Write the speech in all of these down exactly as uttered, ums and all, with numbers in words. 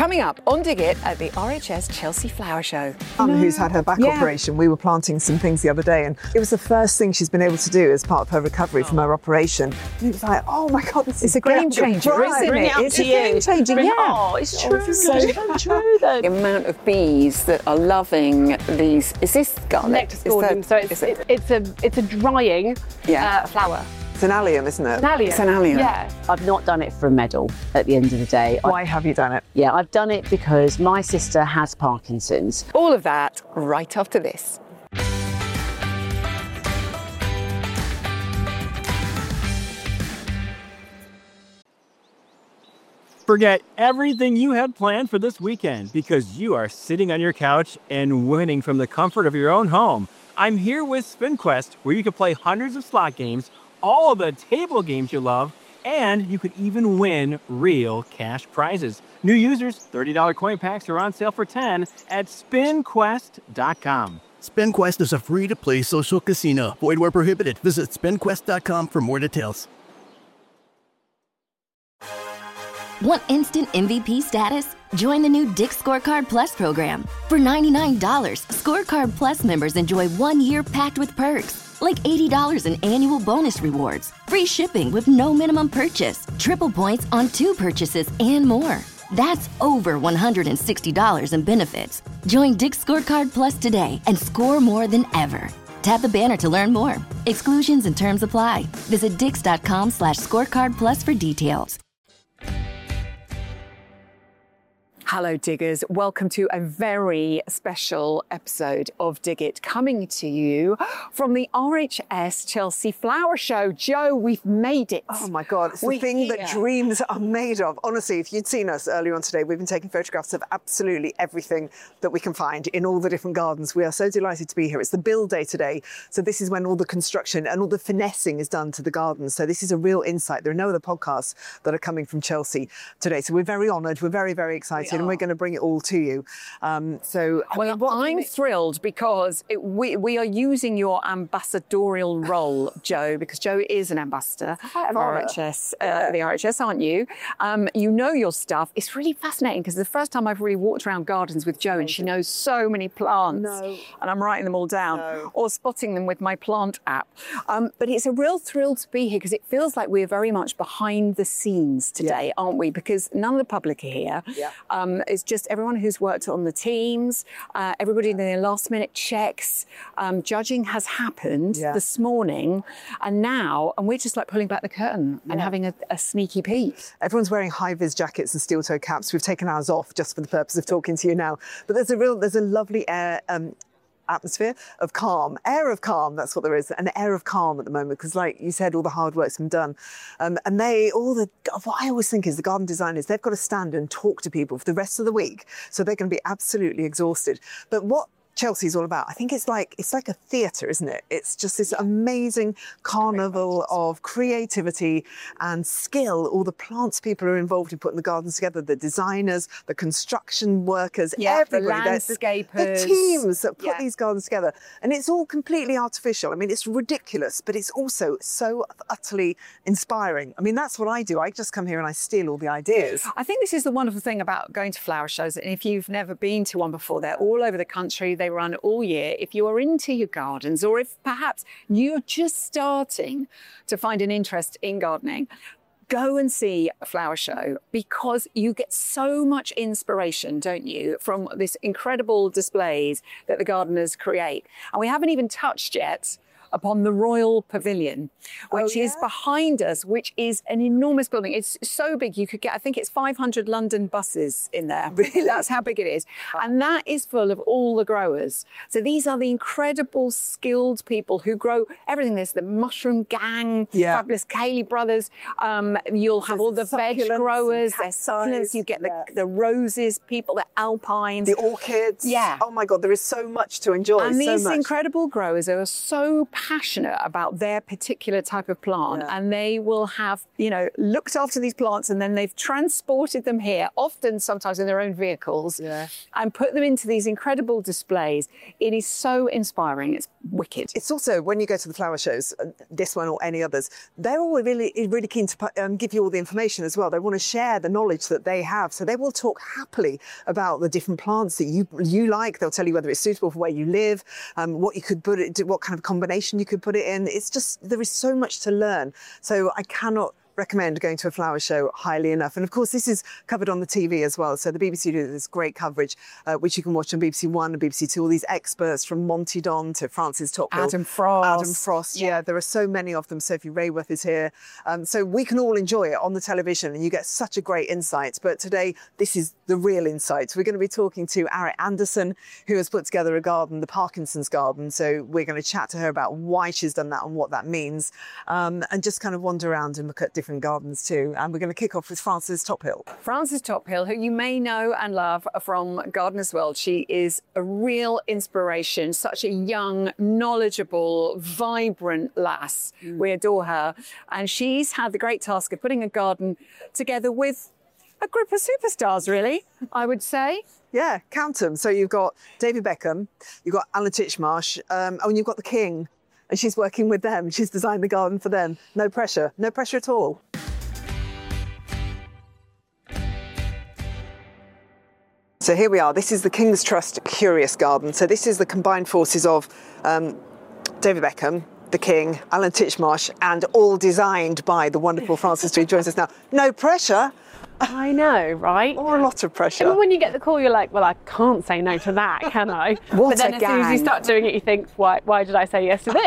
Coming up on Dig It at the R H S Chelsea Flower Show. Mum, no. who's had her back yeah. operation, we were planting some things the other day, and it was the first thing she's been able to do as part of her recovery oh. from her operation. And it was like, oh my God, this it's is a game changer, right. isn't it? It's a game changer, yeah. Oh, it's true. Oh, so it's true then. The amount of bees that are loving these, is this garlic? Nectar so it's, it? it's, a, it's a drying yeah. uh, flower. It's an allium, isn't it? It's an allium. It's an allium. Yeah. I've not done it for a medal at the end of the day. Why I, have you done it? Yeah, I've done it because my sister has Parkinson's. All of that right after this. Forget everything you had planned for this weekend because you are sitting on your couch and winning from the comfort of your own home. I'm here with SpinQuest, where you can play hundreds of slot games, all of the table games you love, and you could even win real cash prizes. New users, thirty dollar coin packs are on sale for ten dollars at spin quest dot com. SpinQuest is a free-to-play social casino. Void where prohibited. Visit spin quest dot com for more details. Want instant M V P status? Join the new Dick's Scorecard Plus program. For ninety-nine dollars, Scorecard Plus members enjoy one year packed with perks, like eighty dollars in annual bonus rewards, free shipping with no minimum purchase, triple points on two purchases, and more. That's over one hundred sixty dollars in benefits. Join Dick's Scorecard Plus today and score more than ever. Tap the banner to learn more. Exclusions and terms apply. Visit dix.com slash scorecard plus for details. Hello diggers, welcome to a very special episode of Dig It, coming to you from the R H S Chelsea Flower Show. Jo, we've made it. Oh my God, it's We're the thing here. that dreams are made of. Honestly, if you'd seen us earlier on today, we've been taking photographs of absolutely everything that we can find in all the different gardens. We are so delighted to be here. It's the build day today, so this is when all the construction and all the finessing is done to the gardens. So this is a real insight. There are no other podcasts that are coming from Chelsea today, so we're very honoured, we're very, very excited. We and we're going to bring it all to you. Um, so, well, I mean, I'm we... thrilled because it, we we are using your ambassadorial role, Jo, because Jo is an ambassador of R H S, uh, the R H S, aren't you? Um, you know your stuff. It's really fascinating because the first time I've really walked around gardens with Jo, and she knows so many plants, no. and I'm writing them all down no. or spotting them with my plant app. Um, but it's a real thrill to be here because it feels like we're very much behind the scenes today, yeah. aren't we? Because none of the public are here. Yeah. Um, it's just everyone who's worked on the teams, uh, everybody in their last minute checks. Um, judging has happened yeah. this morning, and now, and we're just like pulling back the curtain and yeah. having a, a sneaky peek. Everyone's wearing high-vis jackets and steel-toe caps. We've taken ours off just for the purpose of talking to you now. But there's a real, there's a lovely air. Um, atmosphere of calm, air of calm, that's what there is, an air of calm at the moment, because like you said, all the hard work's been done. Um, and they, all the, what I always think is the garden designers, they've got to stand and talk to people for the rest of the week, so they're going to be absolutely exhausted. But what Chelsea's all about, I think it's like it's like a theatre, isn't it? It's just this amazing carnival of creativity and skill. All the plants people are involved in putting the gardens together, the designers, the construction workers, yeah, everybody, the landscapers, the, the teams that put yeah. these gardens together. And it's all completely artificial. I mean, it's ridiculous, but it's also so utterly inspiring. I mean, that's what I do. I just come here and I steal all the ideas. I think this is the wonderful thing about going to flower shows. And if you've never been to one before, they're all over the country. They run all year. If you are into your gardens, or if perhaps you're just starting to find an interest in gardening, go and see a flower show, because you get so much inspiration, don't you, from this incredible displays that the gardeners create. And we haven't even touched yet upon the Royal Pavilion, which oh, yeah? is behind us, which is an enormous building. It's so big you could get, I think it's five hundred London buses in there. Really? That's how big it is. And that is full of all the growers. So these are the incredible skilled people who grow everything. There's the mushroom gang, yeah. fabulous Cayley brothers. Um, you'll have There's all the veg growers. There's succulents. You get yeah. the, the roses, people, the alpines. The orchids. Yeah. Oh my God, there is so much to enjoy. And so these much. incredible growers are so passionate about their particular type of plant, Yeah. and they will have, you know, looked after these plants, and then they've transported them here, often sometimes in their own vehicles, Yeah. and put them into these incredible displays. It is so inspiring. It's wicked. It's also, when you go to the flower shows, uh, this one or any others, they're all really, really keen to um, give you all the information as well. They want to share the knowledge that they have. So they will talk happily about the different plants that you you like. They'll tell you whether it's suitable for where you live, um, what you could put it, what kind of combination you could put it in. It's just, there is so much to learn. So I cannot recommend going to a flower show highly enough. And of course, this is covered on the T V as well. So the B B C do this great coverage, uh, which you can watch on B B C One and B B C Two. All these experts from Monty Don to Francis Tophill. Adam Frost. Adam Frost, yeah. There are so many of them. Sophie Rayworth is here. Um, so we can all enjoy it on the television and you get such a great insight. But today, this is the real insights. We're going to be talking to Arit Anderson, who has put together a garden, the Parkinson's Garden. So we're going to chat to her about why she's done that and what that means, um, and just kind of wander around and look at different gardens too. And we're going to kick off with Frances Tophill. Frances Tophill, who you may know and love from Gardener's World. She is a real inspiration, such a young, knowledgeable, vibrant lass. Mm. We adore her. And she's had the great task of putting a garden together with a group of superstars, really, I would say. Yeah, count them. So you've got David Beckham, you've got Alan Titchmarsh, um, oh, and you've got the King. And she's working with them. She's designed the garden for them. No pressure. No pressure at all. So here we are. This is the King's Trust Curious Garden. So this is the combined forces of um, David Beckham, the King, Alan Titchmarsh, and all designed by the wonderful Frances, who joins us now. No pressure. I know, right? Or a lot of pressure. Even when you get the call, you're like, well, I can't say no to that, can I? What but then a as soon as you gang. start doing it, you think, why, why did I say yes to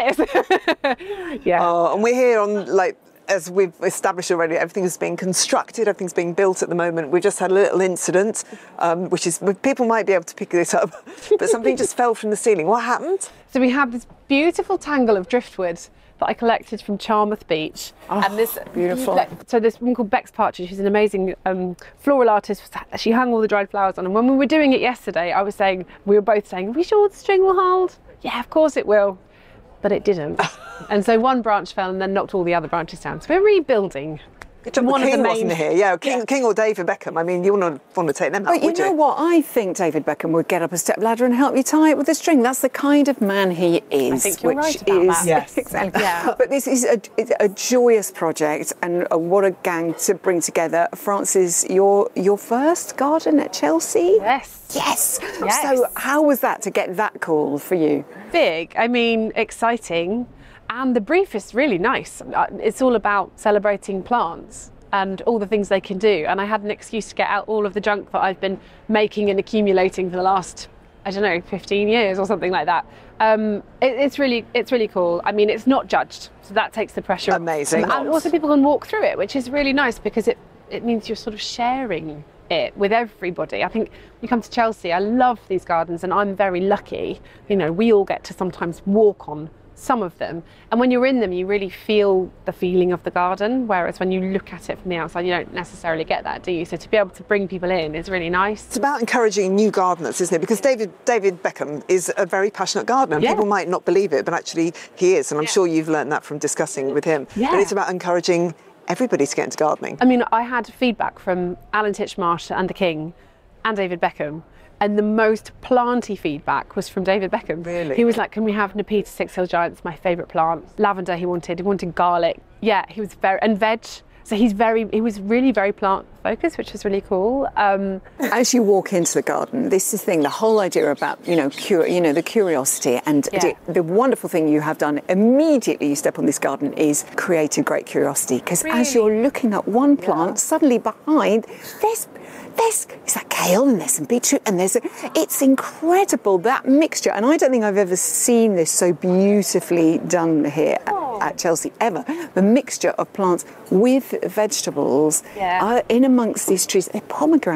this? yeah. Oh, and we're here on, like, as we've established already, everything is being constructed, everything's being built at the moment. We just had a little incident, um, which is, people might be able to pick this up, but something just fell from the ceiling. What happened? So we have this beautiful tangle of driftwood that I collected from Charmouth Beach. Oh, and this beautiful. So this woman called Bex Partridge, who's an amazing um, floral artist, she hung all the dried flowers on. And when we were doing it yesterday, I was saying, we were both saying, are we sure the string will hold? Yeah, of course it will. But it didn't. And so one branch fell and then knocked all the other branches down. So we're rebuilding. One of the King main- wasn't here. Yeah, King, Yeah. King or David Beckham. I mean, you wouldn't want to take them out, But you would know you? what? I think David Beckham would get up a step ladder and help you tie it with a string. That's the kind of man he is. I think you're which right about is, that. Yes. exactly. Yeah. But this is a, it's a joyous project, and uh, what a gang to bring together. Frances, your your first garden at Chelsea. Yes. Yes. Yes. So how was that to get that call for you? Big, I mean, exciting. And the brief is really nice. Uh, It's all about celebrating plants and all the things they can do. And I had an excuse to get out all of the junk that I've been making and accumulating for the last, I don't know, fifteen years or something like that. Um, it, it's really, it's really cool. I mean, it's not judged, so that takes the pressure off. Amazing. And also people can walk through it, which is really nice because it, it means you're sort of sharing it with everybody. I think when you come to Chelsea, I love these gardens and I'm very lucky. You know, we all get to sometimes walk on some of them, and when you're in them you really feel the feeling of the garden, whereas when you look at it from the outside you don't necessarily get that, do you? So to be able to bring people in is really nice. It's about encouraging new gardeners, isn't it? Because David David Beckham is a very passionate gardener. And Yeah. People might not believe it, but actually he is. And I'm Yeah. sure you've learned that from discussing with him. Yeah. But it's about encouraging everybody to get into gardening. I mean, I had feedback from Alan Titchmarsh and the King and David Beckham, and the most planty feedback was from David Beckham. Really? He was like, can we have Nepeta Six Hill Giants, my favourite plant. Lavender he wanted, he wanted garlic. Yeah, he was very, and veg. So he's very, he was really very plant focused, which was really cool. Um, As you walk into the garden, this is the thing, the whole idea about, you know, cur- you know, the curiosity and Yeah. the, the wonderful thing you have done immediately you step on this garden is created great curiosity. Because as Really? you're looking at one plant, suddenly behind, there's, there's, is that kale and there's some beetroot and there's, a, it's incredible, that mixture. And I don't think I've ever seen this so beautifully done here at, at Chelsea ever. The mixture of plants with vegetables Yeah. uh, in amongst these trees. They're pomegranate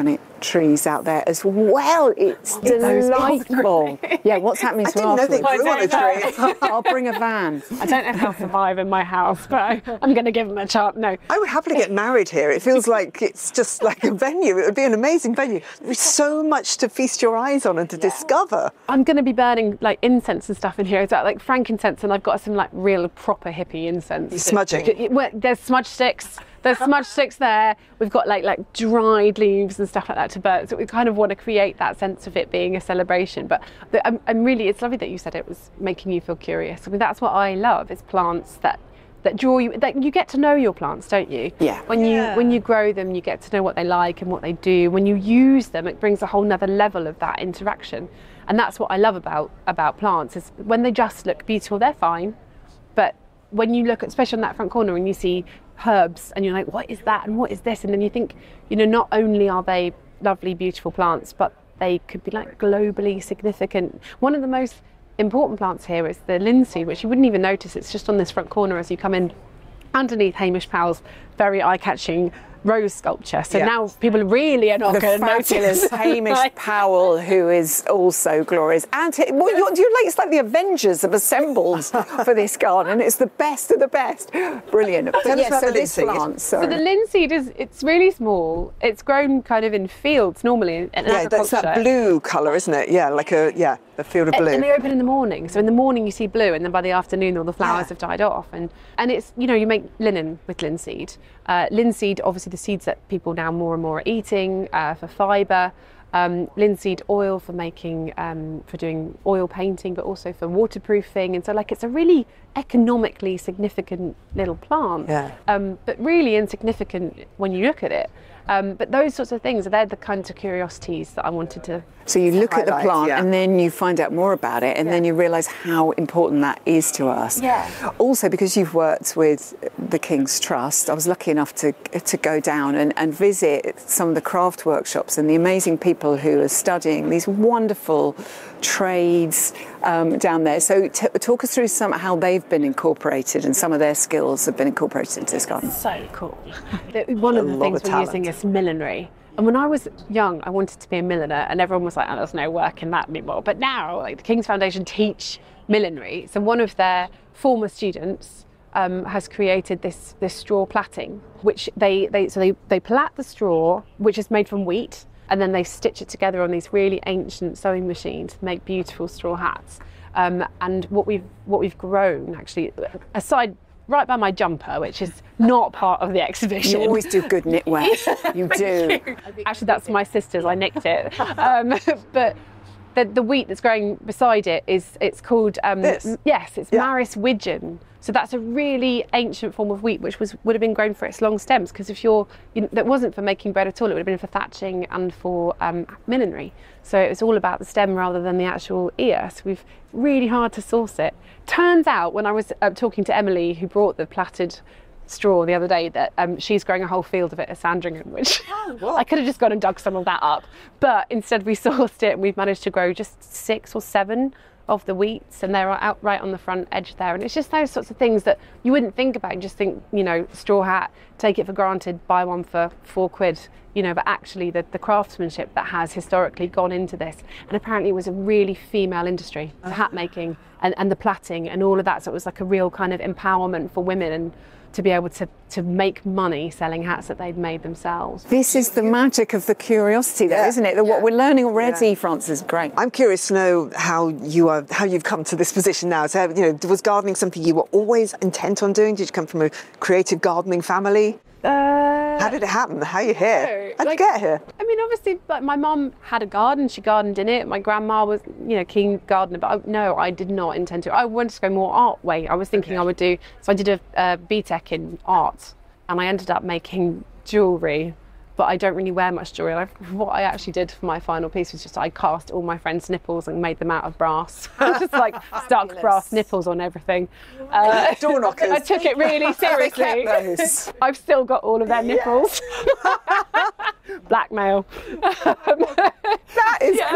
trees out there as well. It's delightful. Yeah, what's happening I to didn't know they afterwards? grew on a tree. I'll bring a van. I don't know if they'll survive in my house, but I, I'm going to give them a chance. No. I would happily get married here. It feels like it's just like a venue. It would be an amazing venue. There's so much to feast your eyes on and to discover. I'm going to be burning like incense and stuff in here as well, like frankincense, and I've got some like real proper hippie incense. You're smudging. Well, there's smudge sticks. There's smudge sticks there. We've got like like dried leaves and stuff like that to burn. So we kind of want to create that sense of it being a celebration. But the, I'm, I'm really, it's lovely that you said it was making you feel curious. I mean, that's what I love, is plants that that draw you. That you get to know your plants, don't you? Yeah. When you Yeah. when you grow them, you get to know what they like and what they do. When you use them, it brings a whole nother level of that interaction. And that's what I love about about plants, is when they just look beautiful, they're fine. But when you look at, especially on that front corner, and you see herbs and you're like, what is that and what is this? And then you think, you know, not only are they lovely, beautiful plants, but they could be like globally significant. One of the most important plants here is the linseed, which you wouldn't even notice. It's just on this front corner as you come in underneath Hamish Powell's very eye-catching rose sculpture. So Yeah. now people really are not The going to notice. fabulous Hamish Powell, who is also glorious. And he- well, you're, you're like, it's like the Avengers have assembled for this garden. It's the best of the best. Brilliant. But Tell us yeah, about so the this linseed. plant, So sorry. the linseed is, it's really small. It's grown kind of in fields normally in, in Yeah, that's agriculture. that blue colour, isn't it? Yeah, like a, yeah, the field of blue. And they open in the morning. So in the morning you see blue, and then by the afternoon all the flowers Yeah. have died off. And and it's, you know, you make linen with linseed. Uh, linseed, obviously the seeds that people now more and more are eating uh, for fibre. Um, linseed oil for making, um, for doing oil painting, but also for waterproofing. And so like it's a really economically significant little plant, Yeah. um, but really insignificant when you look at it. Um, but those sorts of things, they're the kinds of curiosities that I wanted to. So you look at the highlight, plant yeah. and then you find out more about it, and then you realise how important that is to us. Yeah. Also, because you've worked with the King's Trust, I was lucky enough to to go down and, and visit some of the craft workshops and the amazing people who are studying these wonderful trades um, down there. So t- talk us through some how they've been incorporated and some of their skills have been incorporated into this garden. So cool. The- One of A the lot things of we're using talent. is millinery. And when I was young, I wanted to be a milliner, and everyone was like, oh, there's no work in that anymore. But now, like the King's Foundation teach millinery. So one of their former students um, has created this this straw plaiting, which they, they so they, they plait the straw, which is made from wheat, and then they stitch it together on these really ancient sewing machines to make beautiful straw hats. Um, and what we've what we've grown, actually, aside right by my jumper, which is not part of the exhibition. You always do good knitwear. You do. Actually, that's my sister's. I nicked it. Um, but the, the wheat that's growing beside it is it's called um, This? m- yes, it's Yeah. Maris widgeon. So that's a really ancient form of wheat, which was would have been grown for its long stems. Because if you're, you know, that wasn't for making bread at all. It would have been for thatching and for um, millinery. So it was all about the stem rather than the actual ear. So we've really hard to source it. Turns out, when I was uh, talking to Emily, who brought the plaited straw the other day, that um, she's growing a whole field of it at Sandringham, which I could have just gone and dug some of that up. But instead we sourced it, and we've managed to grow just six or seven of the wheats, and they're out right on the front edge there. And it's just those sorts of things that you wouldn't think about. You just think, you know, straw hat, take it for granted, buy one for four quid, you know, but actually the, the craftsmanship that has historically gone into this. And apparently it was a really female industry, the hat making and, and the plaiting and all of that. So it was like a real kind of empowerment for women, and to be able to, to make money selling hats that they'd made themselves. This is the magic of the curiosity, though, Yeah. isn't it? That what we're learning already, Frances, great. I'm curious to know how you are, how you've come to this position now. So, you know, was gardening something you were always intent on doing? Did you come from a creative gardening family? Uh, How did it happen? How are you here? How'd like- you get here? I mean, obviously, like my mum had a garden. She gardened in it. My grandma was, you know, keen gardener. But I, no, I did not intend to. I wanted to go more art way. I was thinking I would do. So I did a, a B Tech in art, and I ended up making jewellery. But I don't really wear much jewellery. I, what I actually did for my final piece was just I cast all my friends' nipples and made them out of brass. Just like stuck brass nipples on everything. Uh, Door knockers. I took it really seriously. kept those. I've still got all of their nipples. Blackmail. That is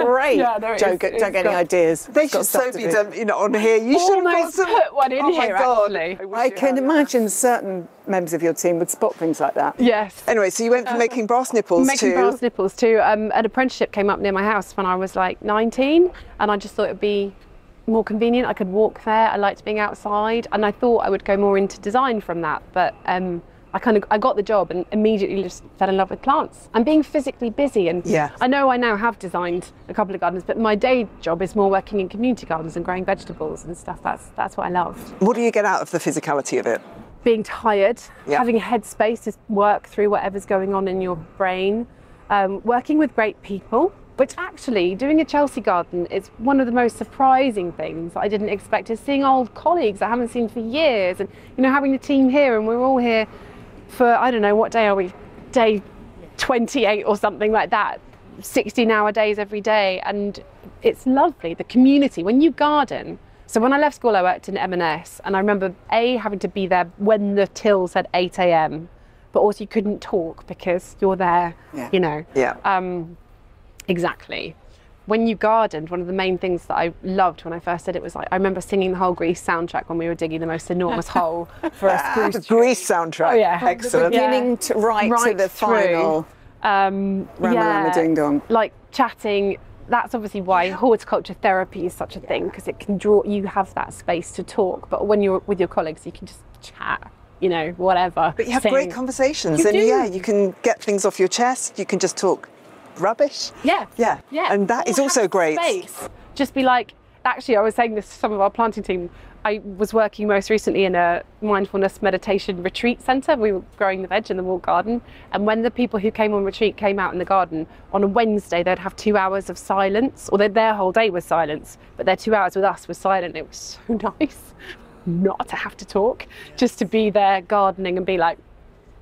great. Yeah, no, Joe, it's- don't it's get any got- ideas. They Got should stuff so to be do. done, you know, on here. You should have got Almost some. put one in oh my here, God. actually. wish I you can had. imagine certain members of your team would spot things like that. Yes. Anyway, so you went from making brass nipples Making to brass nipples to um, an apprenticeship came up near my house when I was like nineteen, and I just thought it'd be more convenient. I could walk there. I liked being outside, and I thought I would go more into design from that. But um, I kind of I got the job and immediately just fell in love with plants and being physically busy. And Yeah. I know I now have designed a couple of gardens, but my day job is more working in community gardens and growing vegetables and stuff. That's that's what I love. what do you get out of the physicality of it? Being tired, Yeah. having a headspace to work through whatever's going on in your brain, um, working with great people, which actually doing a Chelsea garden is one of the most surprising things I didn't expect, is seeing old colleagues I haven't seen for years, and you know, having the team here, and we're all here for, I don't know, what day are we? Day twenty-eight or something like that, sixteen hour days every day, and it's lovely, the community. When you garden, so when I left school I worked in M and S, and I remember A, having to be there when the till said eight a m, but also you couldn't talk because you're there, Yeah. you know. Yeah. Um, exactly. When you gardened, one of the main things that I loved when I first did it was like, I remember singing the whole Grease soundtrack when we were digging the most enormous hole for a spruce tree. Grease soundtrack. Oh, yeah. Excellent. Yeah. Beginning to right, to Right the through. final. Um, Rama yeah, Rama Ding Dong. like chatting. That's obviously why horticulture therapy is such a thing, because it can draw, you have that space to talk, but when you're with your colleagues you can just chat, you know, whatever. But you have sing. great conversations, You and do. yeah, you can get things off your chest. You can just talk rubbish. Yeah. Yeah. Yeah. And that Or is also have great. Space. Just be like, actually, I was saying this to some of our planting team. I was working most recently in a mindfulness meditation retreat centre. We were growing the veg in the walled garden. And when the people who came on retreat came out in the garden, on a Wednesday, they'd have two hours of silence, or their- their whole day was silence, but their two hours with us was silent. It was so nice not to have to talk, just to be there gardening and be like,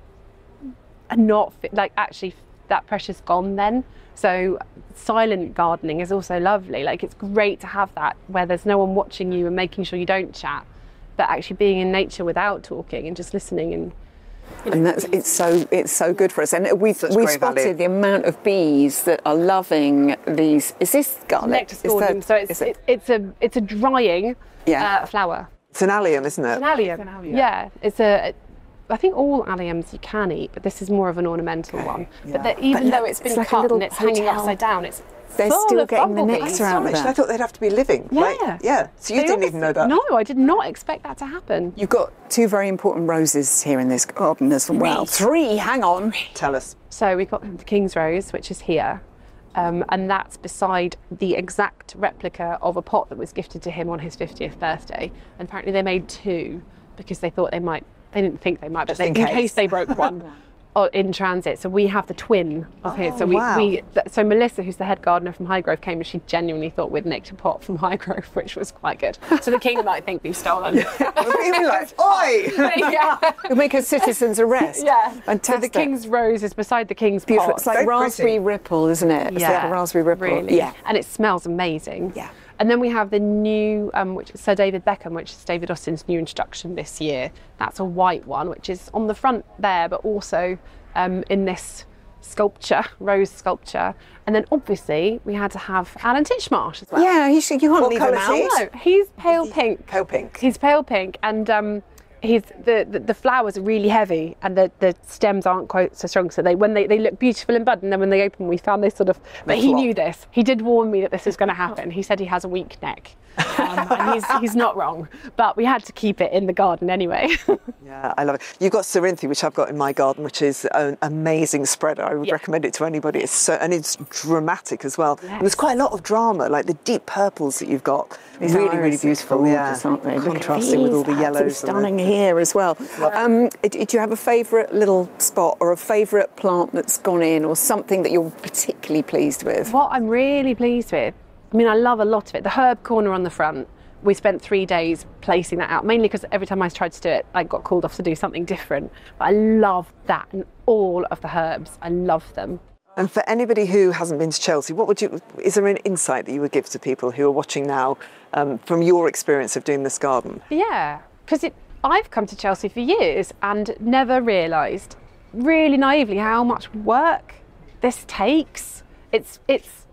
and not fi- like actually that pressure's gone then. So silent gardening is also lovely. Like, it's great to have that where there's no one watching you and making sure you don't chat, but actually being in nature without talking and just listening. And And that's it's so it's so good for us. And we've Such we've great spotted value. the amount of bees that are loving these. Is this garlic? nectar Is scordium, that- so it's is it- it, it's a it's a drying Yeah. uh, flower. It's an allium, isn't it? An allium. Yeah, it's a. I think all alliums you can eat, but this is more of an ornamental one. But that even But though look, it's it's been like a cut little and it's hanging hotel. upside down, it's They're full still of getting the bumblebees. nectar out of Gosh, that. I thought they'd have to be living. Yeah. Like, yeah. So you They didn't obviously- even know that. No, I did not expect that to happen. You've got two very important roses here in this garden as well. Three, hang on. Tell us. So we've got the King's Rose, which is here, um, and that's beside the exact replica of a pot that was gifted to him on his fiftieth birthday. And apparently they made two because they thought they might, they didn't think they might, but Just they, in in case. case they broke one. or in transit. So we have the twin of his. So we, wow. we th- so Melissa, who's the head gardener from Highgrove, came and she genuinely thought we'd nicked a pot from Highgrove, which was quite good. So the king might think we've stolen. You'd be like, oi! yeah. You'll make a citizen's arrest. Yeah. Fantastic. So the King's Rose is beside the King's Beautiful. pot. It's like Very raspberry pretty. ripple, isn't it? It's like a raspberry ripple. Really. Yeah. And it smells amazing. Yeah. And then we have the new, um, which is Sir David Beckham, which is David Austin's new introduction this year. That's a white one, which is on the front there, but also um, in this sculpture, rose sculpture. And then obviously we had to have Alan Titchmarsh as well. Yeah, you, should, you can't What leave him colour is out. No, he's pale pink. Pale pink. He's pale pink, and um, he's the, the the flowers are really heavy, and the, the stems aren't quite so strong. So they when they, they look beautiful in bud, and then when they open, we found this sort of. But he flop. knew this. He did warn me that this was going to happen. He said he has a weak neck, um, and he's he's not wrong. But we had to keep it in the garden anyway. Yeah, I love it. You've got Cerinthy, which I've got in my garden, which is an amazing spreader. I would Yeah. recommend it to anybody. It's so, and it's dramatic as well. And there's quite a lot of drama, like the deep purples that you've got. These really, really irises are beautiful. gorgeous, Yeah, aren't they? Look at contrasting with all the these, yellows. absolutely and the- stunning here as well. Um, do do you have a favourite little spot or a favourite plant that's gone in, or something that you're particularly pleased with? What I'm really pleased with, I mean, I love a lot of it. The herb corner on the front, we spent three days placing that out, mainly because every time I tried to do it, I got called off to do something different. But I love that and all of the herbs. I love them. And for anybody who hasn't been to Chelsea, what would you? Is there an insight that you would give to people who are watching now, um, from your experience of doing this garden? Yeah, because I've come to Chelsea for years and never realised, really naively, how much work this takes. It's it's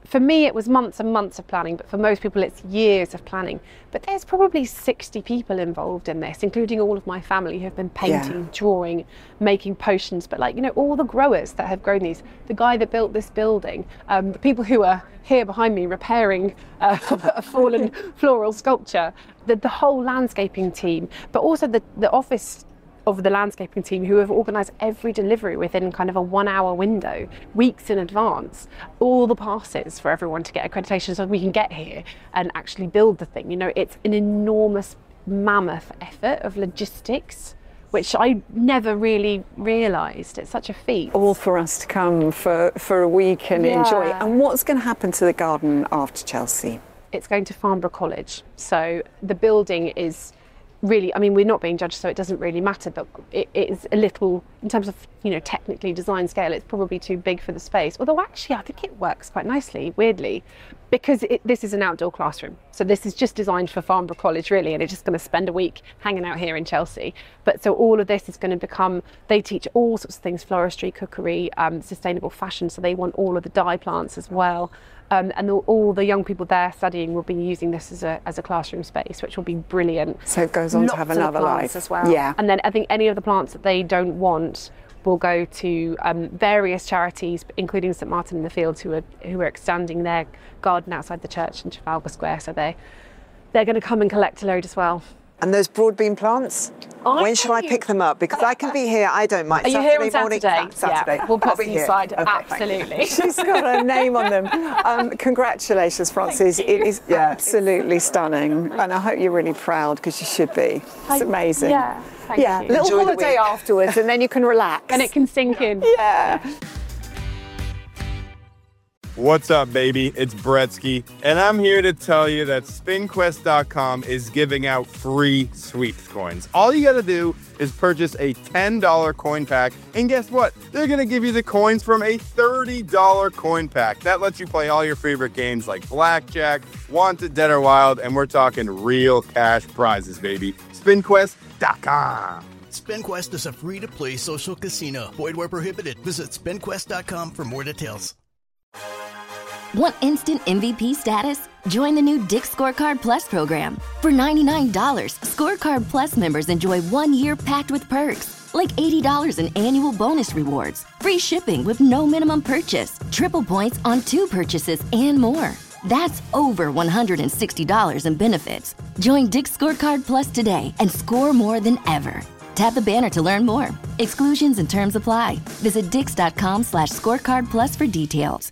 for me, it was months and months of planning, but for most people, it's years of planning. But there's probably sixty people involved in this, including all of my family who have been painting, yeah. drawing, making potions. But like, you know, all the growers that have grown these, the guy that built this building, um, the people who are here behind me repairing uh, a fallen floral sculpture, the, the whole landscaping team, but also the, the office of the landscaping team who have organised every delivery within kind of a one hour window, weeks in advance, all the passes for everyone to get accreditation so we can get here and actually build the thing. You know, it's an enormous mammoth effort of logistics, which I never really realised. It's such a feat. All for us to come for, for a week and yeah. enjoy. And what's going to happen to the garden after Chelsea? It's going to Farnborough College. So the building is really, I mean, we're not being judged, so it doesn't really matter, but it, it is a little, in terms of, you know, technically design scale, it's probably too big for the space. Although actually, I think it works quite nicely, weirdly, because it, this is an outdoor classroom. So this is just designed for Farnborough College, really, and it's just going to spend a week hanging out here in Chelsea. But so all of this is going to become, they teach all sorts of things, floristry, cookery, um, sustainable fashion, so they want all of the dye plants as well. Um, and the, all the young people there studying will be using this as a as a classroom space, which will be brilliant. So it goes on Lots to have of another plants life as well. Yeah. And then I think any of the plants that they don't want will go to um, various charities, including St Martin in the Fields, who are who are extending their garden outside the church in Trafalgar Square. So they they're going to come and collect a load as well. And those broadbean plants, I when should I pick them up? Because I can be here, I don't mind. Are you Saturday here on morning? Saturday? Saturday. Yeah, we'll I'll put be them here. aside. Okay, Absolutely. She's got her name on them. Um, congratulations, Frances. It is yeah. absolutely stunning. And I hope you're really proud, because you should be. It's amazing. Yeah, thank yeah. you. Little Enjoy the holiday week. afterwards, and then you can relax. And it can sink in. Yeah. What's up, baby? It's Bretsky, and I'm here to tell you that spin quest dot com is giving out free sweeps coins. All you gotta do is purchase a ten dollar coin pack, and guess what? They're gonna give you the coins from a thirty dollar coin pack. That lets you play all your favorite games like Blackjack, Wanted, Dead or Wild, and we're talking real cash prizes, baby. spin quest dot com. SpinQuest is a free-to-play social casino. Void where prohibited. Visit spin quest dot com for more details. Want instant M V P status? Join the new Dick's Scorecard Plus program. For ninety-nine dollars, Scorecard Plus members enjoy one year packed with perks, like eighty dollars in annual bonus rewards, free shipping with no minimum purchase, triple points on two purchases, and more. That's over one hundred sixty dollars in benefits. Join Dick's Scorecard Plus today and score more than ever. Tap the banner to learn more. Exclusions and terms apply. Visit dix.com slash scorecard plus for details.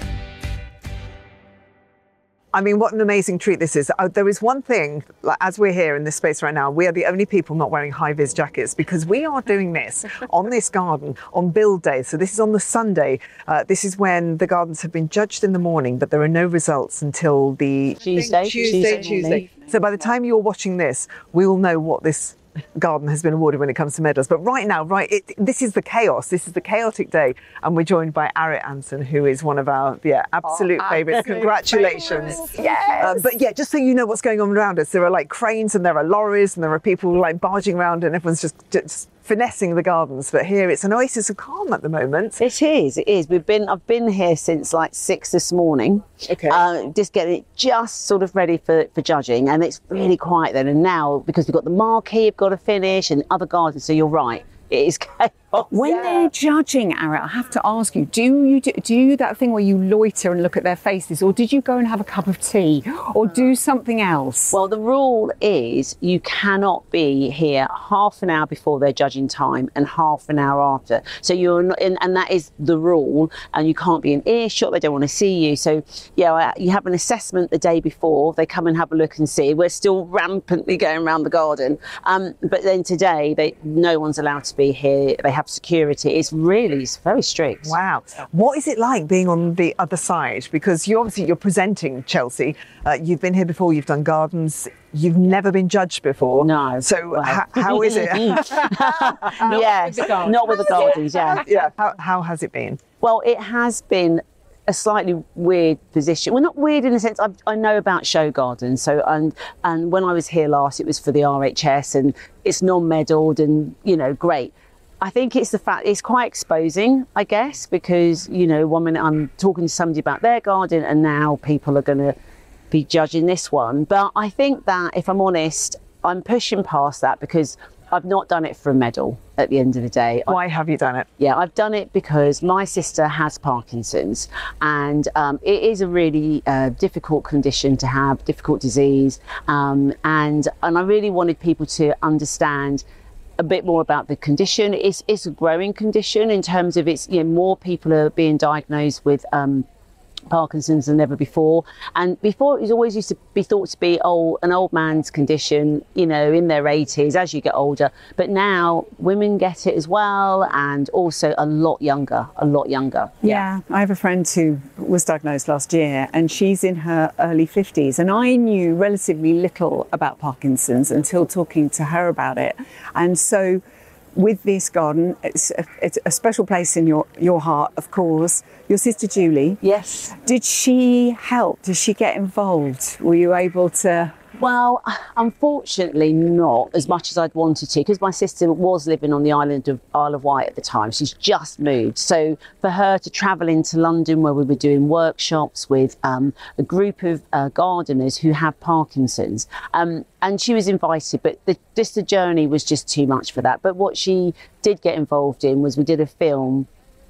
I mean, what an amazing treat this is. Uh, there is one thing, like, as we're here in this space right now, we are the only people not wearing high-vis jackets, because we are doing this on this garden on build day. So this is on the Sunday. Uh, this is when the gardens have been judged in the morning, but there are no results until the Tuesday. Tuesday, Tuesday. Tuesday. So by the time you're watching this, we will know what this garden has been awarded when it comes to medals. But right now, right, it, this is the chaos. This is the chaotic day, and we're joined by Arit Anson, who is one of our yeah absolute Oh, favourites. absolute Congratulations! favourites. Yes. Uh, but yeah, just so you know what's going on around us, there are like cranes and there are lorries and there are people like barging around, and everyone's just, just finessing the gardens. But here it's an oasis of calm at the moment. It is, it is. We've been, I've been here since like six this morning. Okay. Uh, just getting it just sort of ready for, for judging, and it's really quiet then. And now, because we've got the marquee, we've got to finish, and other gardens, so you're right, it is chaos. When they're judging, Arit, I have to ask you, do you do, do you do that thing where you loiter and look at their faces, or did you go and have a cup of tea, or do something else? Well, the rule is you cannot be here half an hour before their judging time and half an hour after. So you're not in, and that is the rule, and you can't be in earshot. They don't want to see you. So yeah, you have an assessment the day before. They come and have a look and see. We're still rampantly going around the garden, um, but then today, they no one's allowed to be here. They have security. It's really, it's very strict. Wow. What is it like being on the other side? Because you obviously, you're presenting Chelsea. Uh, you've been here before, you've done gardens. You've never been judged before. No. So Well. h- how is it? Yes, not with the gardens, yeah. yeah. How, how has it been? Well, it has been a slightly weird position. Well, not weird in the sense I, I know about show gardens. So, and and when I was here last, it was for the R H S, and it's non-medalled, and you know, great. I think it's the fact it's quite exposing, I guess, because, you know, one minute I'm talking to somebody about their garden and now people are going to be judging this one. But I think that, if I'm honest, I'm pushing past that because I've not done it for a medal at the end of the day. Why have you done it? Yeah, I've done it because my sister has Parkinson's, and um, it is a really uh, difficult condition to have, difficult disease. Um, and, and I really wanted people to understand a bit more about the condition. It's, it's a growing condition in terms of it's, you know, more people are being diagnosed with um, Parkinson's than ever before. And before, it was always used to be thought to be oh, an old man's condition, you know, in their eighties as you get older. But now women get it as well, and also a lot younger, a lot younger. Yeah, I have a friend who was diagnosed last year, and she's in her early fifties. And I knew relatively little about Parkinson's until talking to her about it. And so with this garden, it's a, it's a special place in your, your heart, of course. Your sister Julie. Yes. Did she help? Did she get involved? Were you able to? Well, unfortunately not as much as I'd wanted to, because my sister was living on the island of Isle of Wight at the time. She's just moved. So for her to travel into London, where we were doing workshops with um, a group of uh, gardeners who have Parkinson's, um, and she was invited, but the, just the journey was just too much for that. But what she did get involved in was we did a film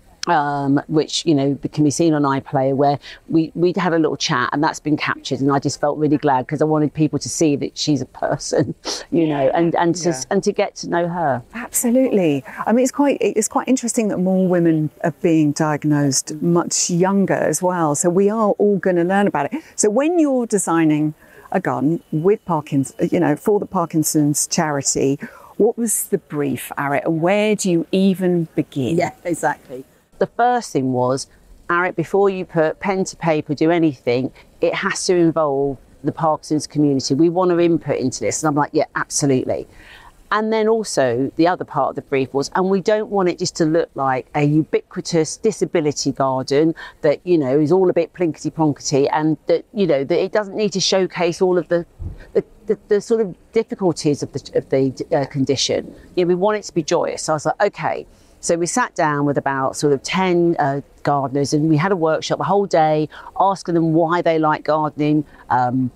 Um, which, you know, can be seen on iPlayer, where we, we'd had a little chat, and that's been captured. And I just felt really glad because I wanted people to see that she's a person, you know, and, and, to, yeah. and to get to know her. Absolutely. I mean, it's quite, it's quite interesting that more women are being diagnosed much younger as well. So we are all going to learn about it. So when you're designing a garden with Parkinson's, you know, for the Parkinson's charity, what was the brief, Arit, and where do you even begin? Yeah, exactly. The first thing was, Arit, before you put pen to paper, do anything, it has to involve the Parkinson's community. We want to input into this. And I'm like, yeah, absolutely. And then also the other part of the brief was, and we don't want it just to look like a ubiquitous disability garden that, you know, is all a bit plinkety plonkety, and that, you know, that it doesn't need to showcase all of the, the, the, the sort of difficulties of the, of the uh, condition. You know, we want it to be joyous. So I was like, okay. So we sat down with about sort of ten uh, gardeners, and we had a workshop the whole day, asking them why they like gardening, um,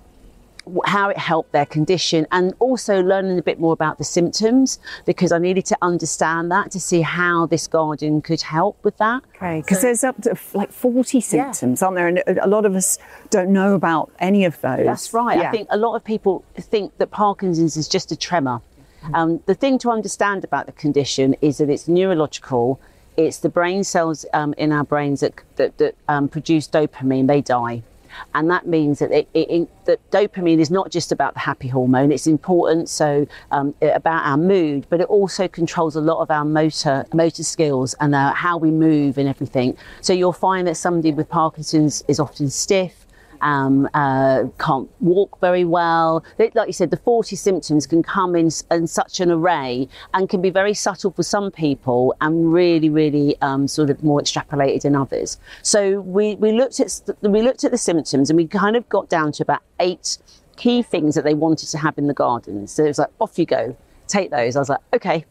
how it helped their condition, and also learning a bit more about the symptoms, because I needed to understand that to see how this garden could help with that. Okay, because so, there's up to like forty symptoms, yeah. aren't there? And a lot of us don't know about any of those. That's right. Yeah. I think a lot of people think that Parkinson's is just a tremor. Um, the thing to understand about the condition is that it's neurological. It's the brain cells um, in our brains that, that, that um, produce dopamine, they die. And that means that, it, it, it, that dopamine is not just about the happy hormone. It's important, so um, about our mood, but it also controls a lot of our motor motor skills and uh, how we move and everything. So you'll find that somebody with Parkinson's is often stiff, Um, uh, can't walk very well. Like you said, the forty symptoms can come in, in such an array and can be very subtle for some people and really, really um, sort of more extrapolated in others. So we, we looked at we looked at the symptoms, and we kind of got down to about eight key things that they wanted to have in the garden. So it was like, off you go, take those. I was like, okay.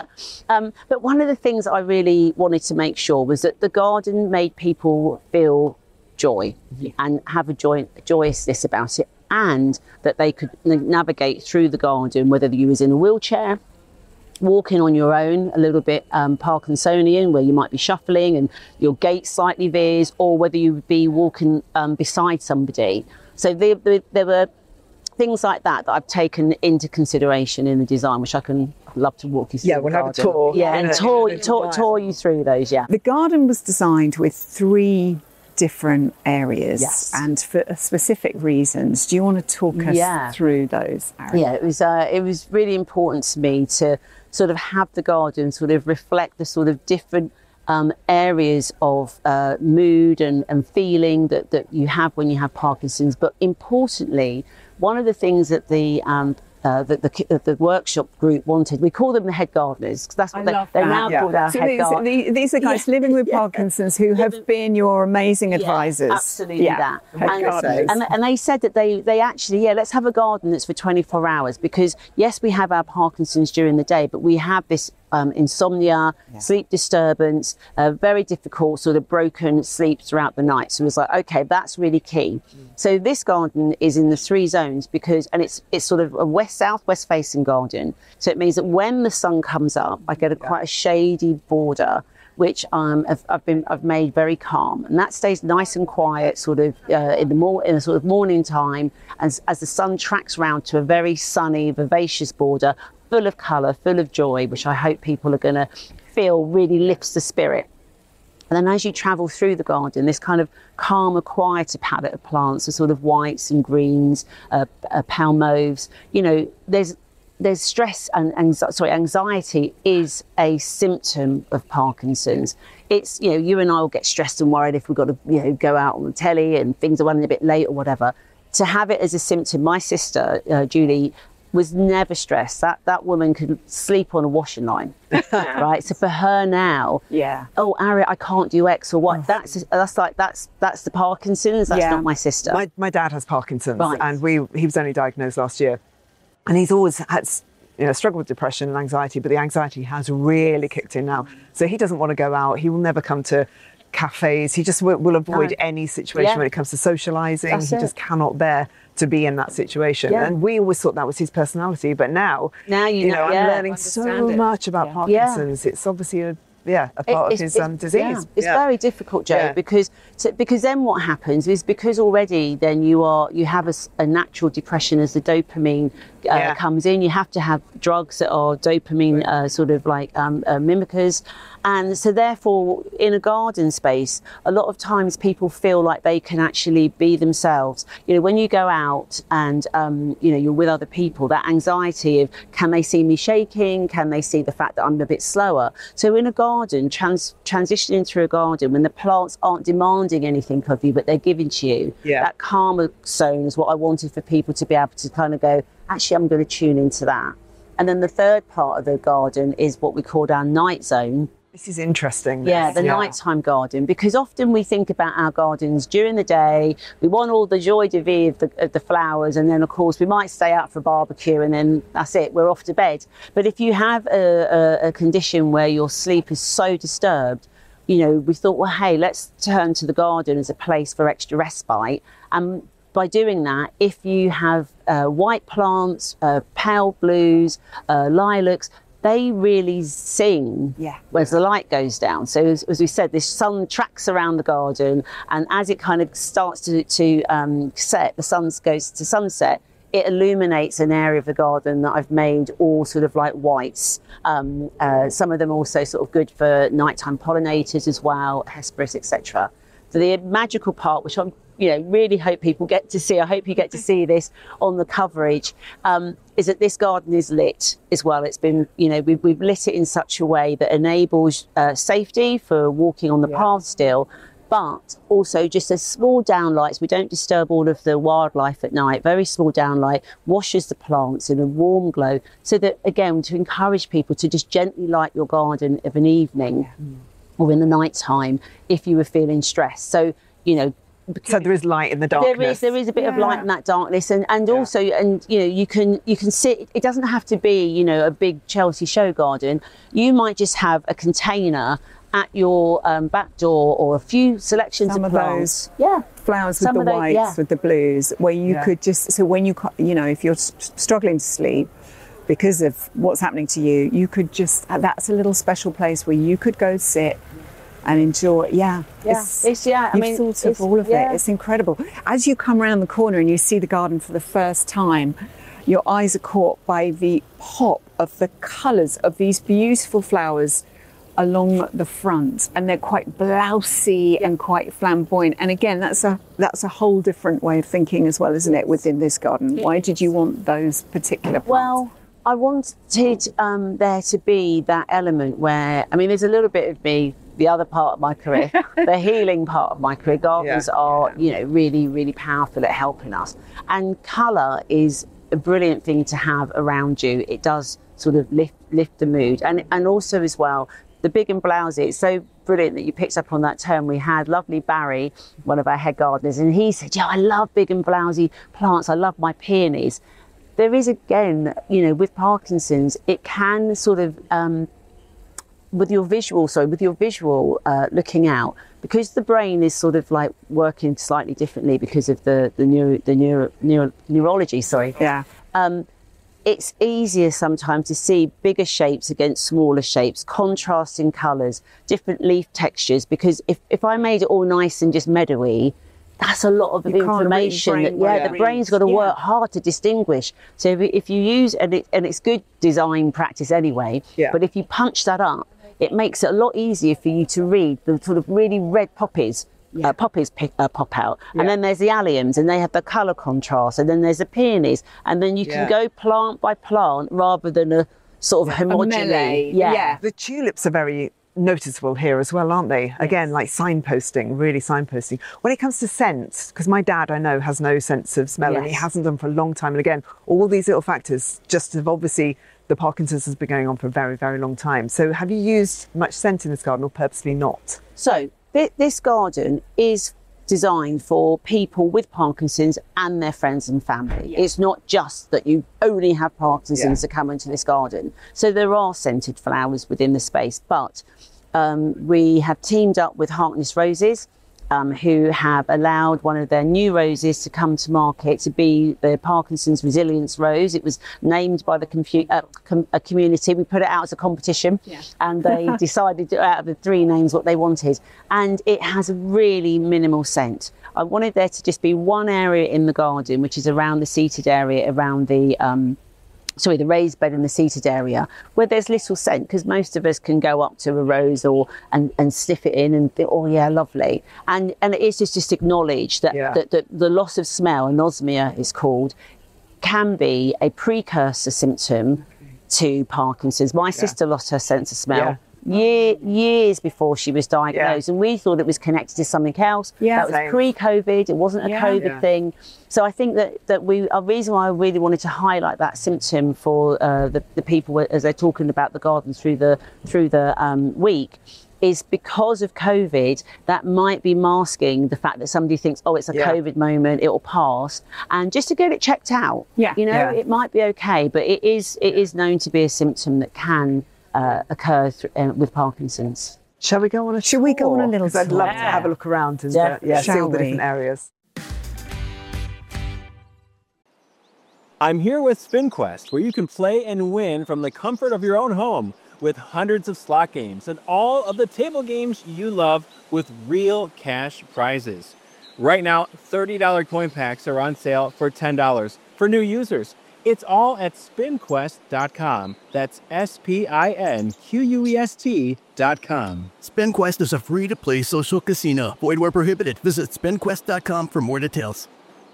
um, but one of the things I really wanted to make sure was that the garden made people feel joy and have a joy, joyousness about it, and that they could navigate through the garden, whether you was in a wheelchair, walking on your own, a little bit um, Parkinsonian, where you might be shuffling and your gait slightly veers, or whether you would be walking um, beside somebody. So there, there, there were things like that that I've taken into consideration in the design, which I can love to walk you through. Yeah, we'll have a tour. Yeah, and tour, tour, tour you through those, yeah. The garden was designed with three different areas, yes. and for specific reasons. Do you want to talk us yeah. through those, Arit? Yeah, it was uh, it was really important to me to sort of have the garden sort of reflect the sort of different um, areas of uh, mood and, and feeling that, that you have when you have Parkinson's. But importantly, one of the things that the um, Uh, that the, the, the workshop group wanted. We call them the head gardeners, because that's what they, they're now yeah. called our so head these, gardeners. These are guys yeah. living with yeah. Parkinson's who have yeah. been your amazing yeah, advisors. Absolutely yeah. that. And, and, and they said that they, they actually, yeah, let's have a garden that's for twenty-four hours, because yes, we have our Parkinson's during the day, but we have this um, insomnia, yeah. sleep disturbance, uh, very difficult sort of broken sleep throughout the night. So it was like, okay, that's really key. Mm. So this garden is in the three zones because, and it's it's sort of a west, south, west facing garden. So it means that when the sun comes up, I get a yeah. quite a shady border, which um, I've, I've been I've made very calm, and that stays nice and quiet, sort of uh, in the mor- in the sort of morning time, as as the sun tracks round to a very sunny, vivacious border, full of colour, full of joy, which I hope people are going to feel really lifts the spirit. And then as you travel through the garden, this kind of calmer, quieter palette of plants, the sort of whites and greens, uh, uh, pale mauves, you know, there's. There's stress and anxiety, sorry, anxiety is a symptom of Parkinson's. It's, you know, you and I will get stressed and worried if we've got to, you know, go out on the telly and things are running a bit late or whatever. To have it as a symptom, my sister, uh, Julie, was never stressed. That that woman could sleep on a washing line, right? So for her now, yeah. oh, Ari, I can't do X or Y. Oh. That's that's like that's that's the Parkinson's. That's yeah. not my sister. My my dad has Parkinson's, right. and we he was only diagnosed last year. And he's always had, you know, struggled with depression and anxiety, but the anxiety has really kicked in now. So he doesn't want to go out. He will never come to cafes. He just will, will avoid no. any situation yeah. when it comes to socialising. That's he it. just cannot bear to be in that situation. Yeah. And we always thought that was his personality. But now, now you, you know, know, yeah, I'm learning so it. much about yeah. Parkinson's. Yeah. It's obviously a yeah, a part it's, of his um, disease. Yeah. It's yeah. very difficult, Joe, yeah. because to, because then what happens is because already then you are you have a, a natural depression as the dopamine uh, yeah. comes in. You have to have drugs that are dopamine uh, sort of like um, uh, mimickers. And so therefore, in a garden space, a lot of times people feel like they can actually be themselves. You know, when you go out and, um, you know, you're with other people, that anxiety of, can they see me shaking? Can they see the fact that I'm a bit slower? So in a garden, trans- transitioning through a garden, when the plants aren't demanding anything of you, but they're giving to you, yeah. that calmer zone is what I wanted for people to be able to kind of go, actually, I'm going to tune into that. And then the third part of the garden is what we call our night zone. This is interesting. This. Yeah, the yeah. nighttime garden, because often we think about our gardens during the day. We want all the joy de vie of the, of the flowers, and then of course we might stay out for a barbecue, and then that's it, we're off to bed. But if you have a, a, a condition where your sleep is so disturbed, you know, we thought, well, hey, let's turn to the garden as a place for extra respite. And by doing that, if you have uh, white plants, uh, pale blues, uh, lilacs, they really sing yeah. as the light goes down. So as, as we said, this sun tracks around the garden, and as it kind of starts to, to um, set, the sun goes to sunset, it illuminates an area of the garden that I've made all sort of like whites. Um, uh, some of them also sort of good for nighttime pollinators as well, Hesperus, et cetera. So the magical part, which I'm you know, really hope people get to see, I hope you get to see this on the coverage, um, is that this garden is lit as well. It's been, you know, we've, we've lit it in such a way that enables uh, safety for walking on the yeah. path still, but also just a small downlights. We don't disturb all of the wildlife at night. Very small downlight washes the plants in a warm glow, so that, again, to encourage people to just gently light your garden of an evening mm. or in the night time if you were feeling stressed. So, you know, so there is light in the darkness. There is, there is a bit yeah. of light in that darkness, and and yeah. also, and you know, you can you can sit. It doesn't have to be, you know, a big Chelsea show garden. You might just have a container at your um, back door, or a few selections Some of of plants. Those yeah, flowers with Some the of those, whites, yeah. with the blues, where you yeah. could just. So when you, you know, if you're struggling to sleep because of what's happening to you, you could just. That's a little special place where you could go sit and enjoy. Yeah, yeah, it's, it's yeah. I you've mean, thought of all of yeah. it. It's incredible. As you come around the corner and you see the garden for the first time, your eyes are caught by the pop of the colours of these beautiful flowers along the front, and they're quite blousy yeah. and quite flamboyant. And again, that's a that's a whole different way of thinking as well, isn't it? Within this garden, why did you want those particular plants? Well, I wanted um, there to be that element where, I mean, there's a little bit of me, the other part of my career, the healing part of my career. Gardens yeah. are, you know, really, really powerful at helping us. And colour is a brilliant thing to have around you. It does sort of lift lift the mood. And and also as well, the big and blousy, it's so brilliant that you picked up on that term. We had lovely Barry, one of our head gardeners, and he said, yeah, I love big and blousy plants. I love my peonies. There is, again, you know, with Parkinson's, it can sort of um, with your visual, sorry, with your visual uh, looking out, because the brain is sort of like working slightly differently because of the the neuro, the neuro, neuro, neurology. Sorry. Yeah. Um, it's easier sometimes to see bigger shapes against smaller shapes, contrasting colours, different leaf textures. Because if if I made it all nice and just meadowy, that's a lot of You can't really information. brain That, work yeah, the read. brain's got to Yeah. work hard to distinguish. So if, if you use, and, it, and it's good design practice anyway, Yeah. but if you punch that up, it makes it a lot easier for you to read the sort of really red poppies. Uh, poppies pick, uh, pop out, and then there's the alliums, and they have the colour contrast, and then there's the peonies, and then you can Yeah. go plant by plant rather than a sort of homogeneous. melee, Yeah. yeah. The tulips are very noticeable here as well, aren't they? Again, like signposting, really signposting. When it comes to scent, because my dad, I know, has no sense of smell, and he Yes. hasn't done for a long time. And again, all these little factors just have obviously, the Parkinson's has been going on for a very, very long time. So have you used much scent in this garden or purposely not? So thi- this garden is designed for people with Parkinson's and their friends and family. It's not just that you only have Parkinson's to come into this garden. So there are scented flowers within the space, but um, we have teamed up with Harkness Roses, um, who have allowed one of their new roses to come to market to be the Parkinson's Resilience Rose. It was named by the confu- uh, com- a community. We put it out as a competition, and they decided out of the three names what they wanted. And it has a really minimal scent. I wanted there to just be one area in the garden, which is around the seated area, around the um, sorry, the raised bed and the seated area, where there's little scent, because most of us can go up to a rose or and, and sniff it in and think, oh yeah, lovely. And and it is just, just acknowledge that, Yeah. that, that the loss of smell, anosmia is called, can be a precursor symptom to Parkinson's. My sister lost her sense of smell. Yeah. Year, years before she was diagnosed, and we thought it was connected to something else. Yeah, that was same. pre-COVID. It wasn't a Yeah. COVID Yeah. thing. So I think that that we a reason why I really wanted to highlight that symptom for uh, the the people as they're talking about the garden through the through the um, week. Is because of COVID, that might be masking the fact that somebody thinks, oh, it's a Yeah. COVID moment, it'll pass. And just to get it checked out, Yeah. you know, Yeah. it might be okay, but it is it is known to be a symptom that can uh, occur th- uh, with Parkinson's. Shall we go on a Shall we go on a tour? little 'Cause I'd love to tour? have a look around and uh, Definitely. yeah, see Shall all the we? different areas. I'm here with SpinQuest, where you can play and win from the comfort of your own home with hundreds of slot games and all of the table games you love with real cash prizes. Right now, thirty dollar coin packs are on sale for ten dollars for new users. It's all at spin quest dot com. That's S P I N Q U E S T dot com. SpinQuest is a free-to-play social casino. Void where prohibited. Visit spin quest dot com for more details.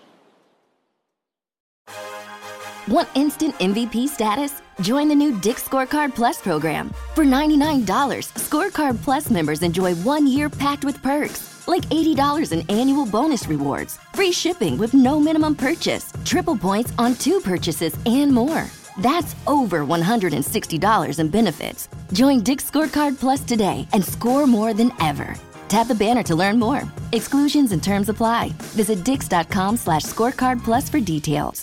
Want instant M V P status? Join the new Dick's Scorecard Plus program. For ninety-nine dollars, Scorecard Plus members enjoy one year packed with perks, like eighty dollars in annual bonus rewards, free shipping with no minimum purchase, triple points on two purchases, and more. That's over one hundred sixty dollars in benefits. Join Dick's Scorecard Plus today and score more than ever. Tap the banner to learn more. Exclusions and terms apply. Visit dix.com slash scorecard plus for details.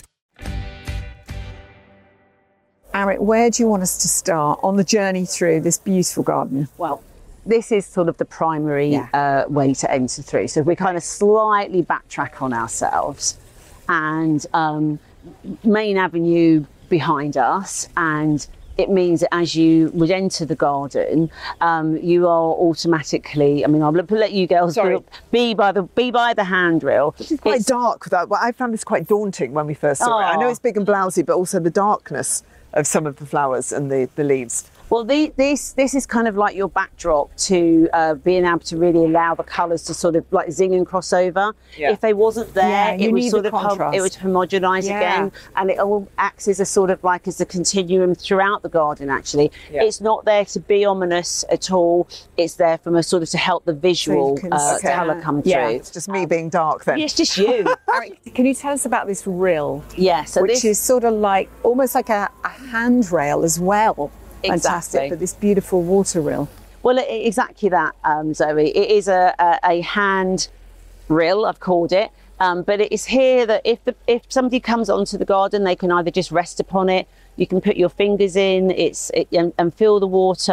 Eric, where do you want us to start on the journey through this beautiful garden? Well, this is sort of the primary Yeah. uh, way to enter through. So we kind of slightly backtrack on ourselves, and um, main avenue behind us, and it means that as you would enter the garden, um, you are automatically. I mean, I'll let let you girls Sorry. be by the be by the handrail. It's quite dark. Without, well, I found this quite daunting when we first saw it. I know Oh. it's big and blousy, but also the darkness of some of the flowers and the, the leaves. Well, the, this this is kind of like your backdrop to uh, being able to really allow the colours to sort of like zing and cross over. Yeah. If they wasn't there, Yeah, you it would need sort the of hom- contrast. it would homogenise Yeah. again, and it all acts as a sort of like as a continuum throughout the garden. Actually, Yeah. it's not there to be ominous at all. It's there from a sort of to help the visual can uh, see- colour come Yeah. through. It's just me being dark then. Yeah, it's just you. Eric, can you tell us about this rill, yeah. So which this is sort of like almost like a, a handrail as well? Fantastic, Exactly. but this beautiful water rill. Well, it, exactly that, um, Zoe. It is a, a, a hand rill, I've called it. Um, but it is here that if the, if somebody comes onto the garden, they can either just rest upon it. You can put your fingers in, it's it, and, and feel the water.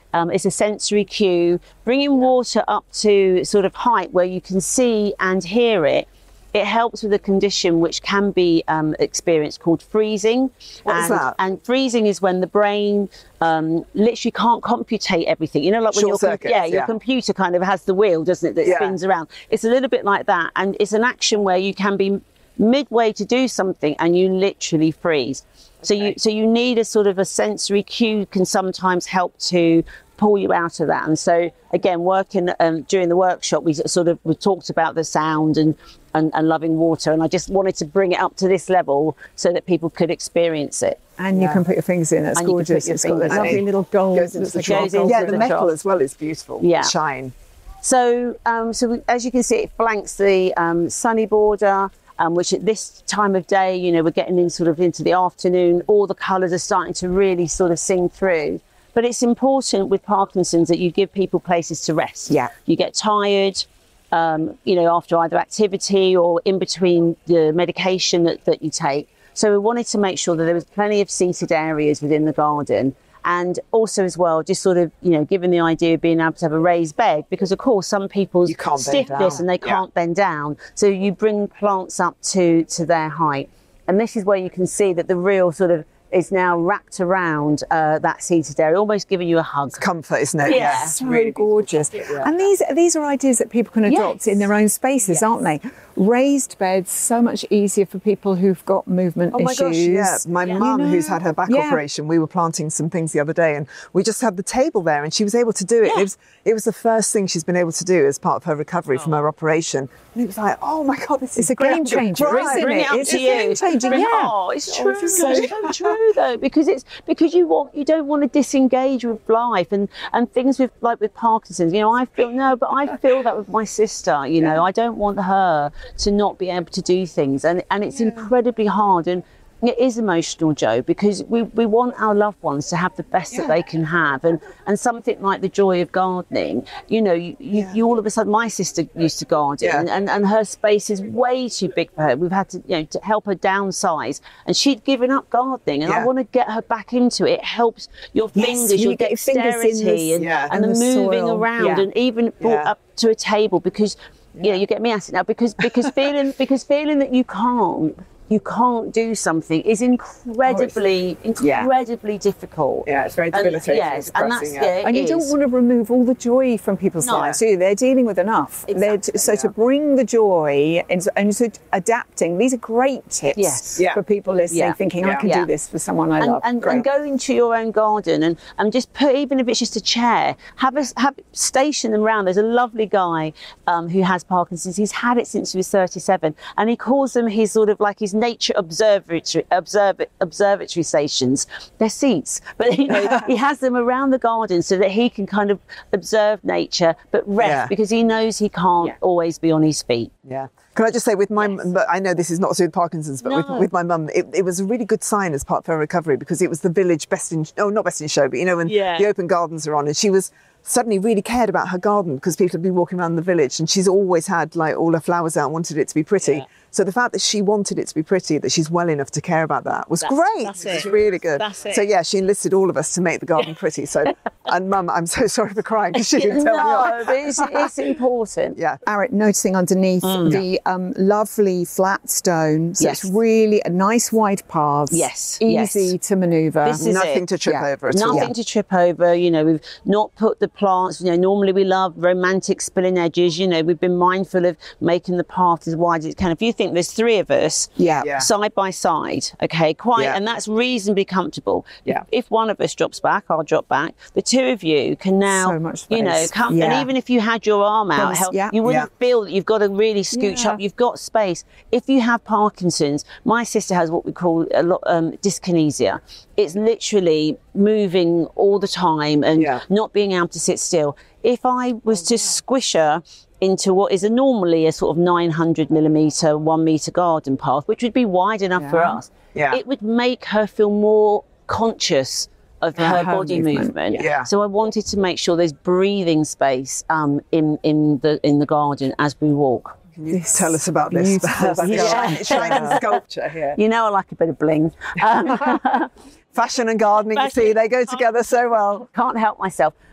Um, it's a sensory cue. Bringing water up to sort of height where you can see and hear it, it helps with a condition which can be um, experienced called freezing. What and, is that? And freezing is when the brain um, literally can't computate everything. You know, like when Short your circuits, yeah, your yeah. computer kind of has the wheel, doesn't it, that Yeah. spins around. It's a little bit like that, and it's an action where you can be midway to do something and you literally freeze. So you so you need a sort of a sensory cue can sometimes help to pull you out of that. And so again, working um, during the workshop, we sort of we talked about the sound and, and and loving water, and I just wanted to bring it up to this level so that people could experience it. And you can put your fingers in. It's And you can put gorgeous. your It's got this fingers in. lovely little gold. Goes into the looks like goes gold. into Yeah, the the metal drop. as well is beautiful. Yeah. Shine. So, um, so we, as you can see, it flanks the um, sunny border, um, which at this time of day, you know, we're getting in sort of into the afternoon. All the colours are starting to really sort of sing through. But it's important with Parkinson's that you give people places to rest. Yeah. You get tired, um, you know, after either activity or in between the medication that, that you take. So we wanted to make sure that there was plenty of seated areas within the garden. And also as well, just sort of, you know, given the idea of being able to have a raised bed, because of course some people's You can't bend stiffness down. and they Yeah. can't bend down. So you bring plants up to, to their height. And this is where you can see that the real sort of is now wrapped around uh, that seated area, almost giving you a hug. Comfort, isn't it? Yeah. So gorgeous. And these these are ideas that people can adopt Yes. in their own spaces, Yes. aren't they? Raised beds, so much easier for people who've got movement Oh my issues. gosh, yeah. My mum, You know? who's had her back Yeah. operation, we were planting some things the other day and we just had the table there and she was able to do it. It was it was the first thing she's been able to do as part of her recovery from her operation. And it was like, oh my God, this is It's a game great. changer, Right. isn't Bring it? it up It's to a you. game changer, Bring- yeah. Oh, it's true. it's so- It's so true though, because it's because you want you don't want to disengage with life and and things with like with Parkinson's. You know, I feel no, but I feel that with my sister. You know, I don't want her to not be able to do things, and and it's incredibly hard and. It is emotional, Joe, because we, we want our loved ones to have the best that they can have. And, and something like the joy of gardening, you know, you, you, you all of a sudden, my sister used to garden Yeah. and, and, and her space is way too big for her. We've had to, you know, to help her downsize and she'd given up gardening and I Yeah. want to get her back into it. It helps your Yes, fingers, you your get your fingers in dexterity the- and, yeah, and, and the, the moving soil. around Yeah. and even brought Yeah. up to a table because, you know, you get me at it now because, because feeling, because feeling that you can't, you can't do something is incredibly, incredibly difficult. Yeah, it's very And- debilitating. yes, and that's depressing, yeah, it And you don't is. want to remove all the joy from people's No. lives, do you? They're dealing with enough. They're Exactly, so to bring the joy and, so- and so adapting, these are great tips Yes. Yeah. for people listening, Yeah. thinking, I Yeah. can Yeah. do this for someone I and, love. and, Great. and go into your own garden and, and just put, even if it's just a chair, have a have station them around. There's a lovely guy um, who has Parkinson's. He's had it since he was thirty-seven, and he calls them his sort of like his nature observatory observ- observatory stations. They're seats, but you know he has them around the garden so that he can kind of observe nature, but rest Yeah. because he knows he can't always be on his feet. Yeah. Can I just say, with my, but I know this is not to do with Parkinson's, but No. with, with my mum, it, it was a really good sign as part of her recovery because it was the village best in, oh, not best in show, but you know, when Yeah. the open gardens are on, and she was suddenly really cared about her garden because people had been walking around the village and she's always had like all her flowers out and wanted it to be pretty. Yeah. So the fact that she wanted it to be pretty, that she's well enough to care about that was That's- great. that's It was it. really good. That's it. So yeah, she enlisted all of us to make the garden pretty. So, and mum, I'm so sorry for crying because she didn't tell me off. No, but it's, it's important. Yeah. Eric, noticing underneath the um, lovely flat stone, so Mm. Yes. it's really a nice wide paths. Yes, easy yes. to manoeuvre. This is Nothing it. to trip Yeah. over at Nothing all. to trip over, you know, we've not put the plants, you know, normally we love romantic spilling edges, you know, we've been mindful of making the path as wide as it can. If you think there's three of us Yeah. Yeah. side by side, okay, quite, Yeah. and that's reasonably comfortable. Yeah. If, if one of us drops back, I'll drop back. The two of you can now, So much you know, space. come, Yeah. and even if you had your arm out, Yes, help, yeah. you wouldn't Yeah. feel that you've got to really scooch Yeah. up. You've got space. If you have Parkinson's, my sister has what we call a lot um, dyskinesia. It's literally moving all the time and Yeah. not being able to sit still. If I was to squish her into what is a normally a sort of nine hundred millimetre, one metre garden path, which would be wide enough for Yeah. us, Yeah. it would make her feel more conscious of Yeah, her her body movement. movement. Yeah. So I wanted to make sure there's breathing space um, in in the in the garden as we walk. Can you tell us about this? Beautiful. About this Yeah. shiny- shiny sculpture here. You know I like a bit of bling. Um, Fashion and gardening, you Fashion. see, they go together so well. can't help myself.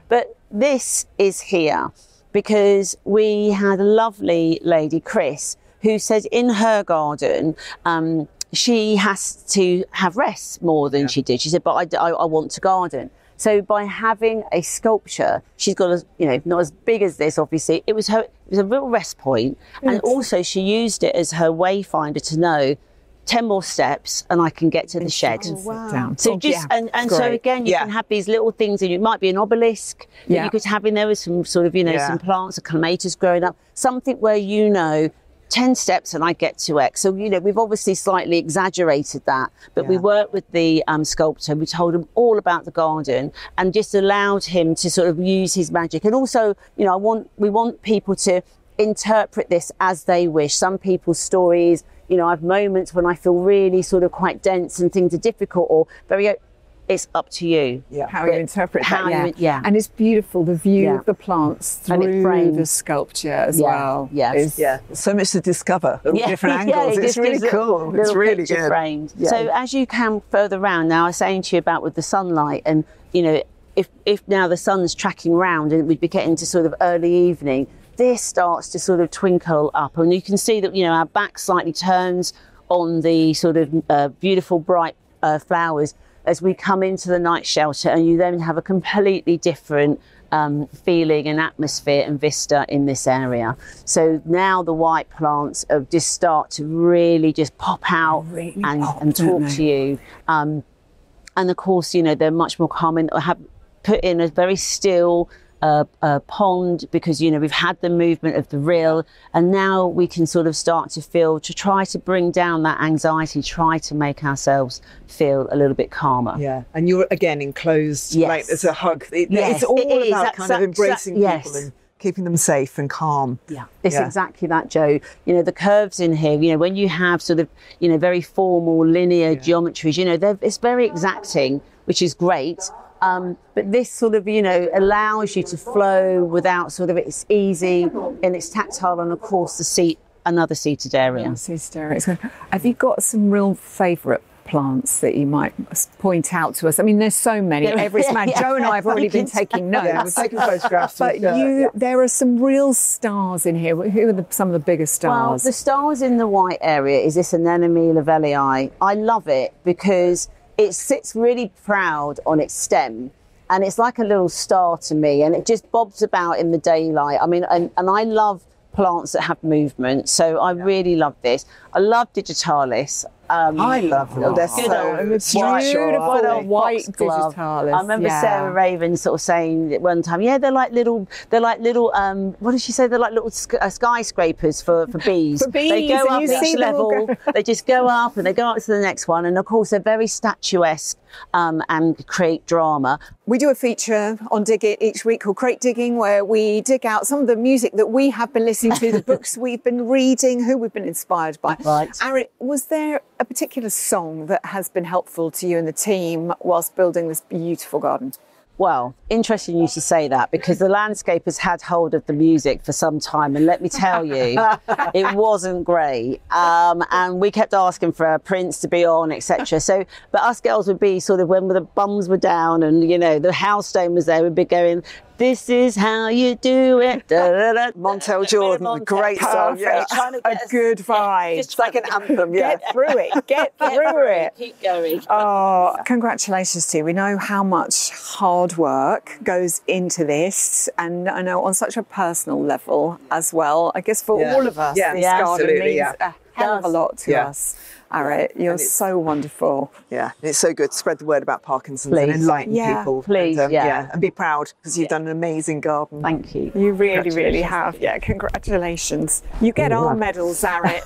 But this is here because we had a lovely lady, Chris, who said in her garden, um, she has to have rest more than yeah. she did. She said, but I, I, I want to garden. So by having a sculpture, she's got, a, you know, not as big as this, obviously. It was her, it was a real rest point. Yes. And also she used it as her wayfinder to know ten more steps and I can get to the shed. Oh, wow. So oh, just, yeah. and, and so again, you yeah. can have these little things, and it might be an obelisk that yeah. you could have in there with some sort of, you know, yeah. some plants, or clematis growing up, something where, you know, ten steps and I get to X. So, you know, we've obviously slightly exaggerated that, but yeah. we worked with the um, sculptor. We told him all about the garden and just allowed him to sort of use his magic. And also, you know, I want, we want people to interpret this as they wish. Some people's stories, you know, I have moments when I feel really sort of quite dense and things are difficult or very, it's up to you. Yeah. How you interpret how that. Yeah. You, yeah. And it's beautiful, the view yeah. of the plants through the sculpture as yeah. well. Yes. Is, yeah. So much to discover, yeah. different angles. yeah, it it's really it cool. It's really good. Framed. Yeah. So as you come further around now, I was saying to you about with the sunlight and, you know, if, if now the sun's tracking round and we'd be getting to sort of early evening, this starts to sort of twinkle up and you can see that, you know, our back slightly turns on the sort of uh, beautiful bright uh, flowers as we come into the night shelter, and you then have a completely different um, feeling and atmosphere and vista in this area. So now the white plants uh, just start to really just pop out really and, pop, and talk they? to you. Um, and of course, you know, they're much more common. I have put in a very still Uh, uh, pond because, you know, we've had the movement of the rill and now we can sort of start to feel, to try to bring down that anxiety, try to make ourselves feel a little bit calmer. Yeah, and you're again enclosed, yes. like it's a hug. It, yes, it's all it is. about That's kind that, of embracing that, people yes. and keeping them safe and calm. Yeah, it's yeah. exactly that, Joe. You know, the curves in here, you know, when you have sort of, you know, very formal linear yeah. geometries, you know, they're, it's very exacting, which is great. Um, but this sort of, you know, allows you to flow without sort of, it's easy and it's tactile, and of course the seat, another seated area. Yeah, seated area. Have you got some real favourite plants that you might point out to us? I mean, there's so many. Every man, yeah. Joe and I have already been taking notes. Yeah, we're taking photographs. But with, uh, you, yeah. there are some real stars in here. Who are the, some of the biggest stars? Well, the stars in the white area is this anemone lavellii. I love it because it sits really proud on its stem. And it's like a little star to me, and it just bobs about in the daylight. I mean, and, and I love plants that have movement, so I yeah. really love this. I love digitalis. Um, I love them. Oh, They're good so old beautiful white, old white foxglove. digitalis. I remember yeah. Sarah Raven sort of saying at one time, yeah, they're like little, they're like little, um, what did she say? They're like little sk- uh, skyscrapers for, for bees. For bees, they go and up you see each them all level, go- they just go up and they go up to the next one. And of course, they're very statuesque um, and create drama. We do a feature on Dig It each week called Crate Digging, where we dig out some of the music that we have been listening to, the books we've been reading, who we've been inspired by. Right. Ari, was there a particular song that has been helpful to you and the team whilst building this beautiful garden? Well, interesting you should say that, because the landscapers had hold of the music for some time, and let me tell you, it wasn't great. Um, and we kept asking for Prince to be on, et cetera. So, but us girls would be sort of, when the bums were down and, you know, the house stone was there, we'd be going, this is how you do it. Da, da, da, Montel Jordan, Montel. great song. Yeah. A good vibe. It's like an anthem, yeah. Get through it. Get through it. Keep going. Oh, congratulations to you. We know how much hard work goes into this, and I know on such a personal level as well. I guess for Yeah. all of us, Yeah. this Yeah, garden absolutely, means yeah. a hell of a lot to Yeah. us. Ari, you're And it's- so wonderful. Yeah, it's so good. Spread the word about Parkinson's Please. and enlighten Yeah. people. Please, and, um, yeah. And be proud, because you've done an amazing garden. Thank you. You really, really Congratulations. have. Yeah, congratulations. You get our medals, Ari.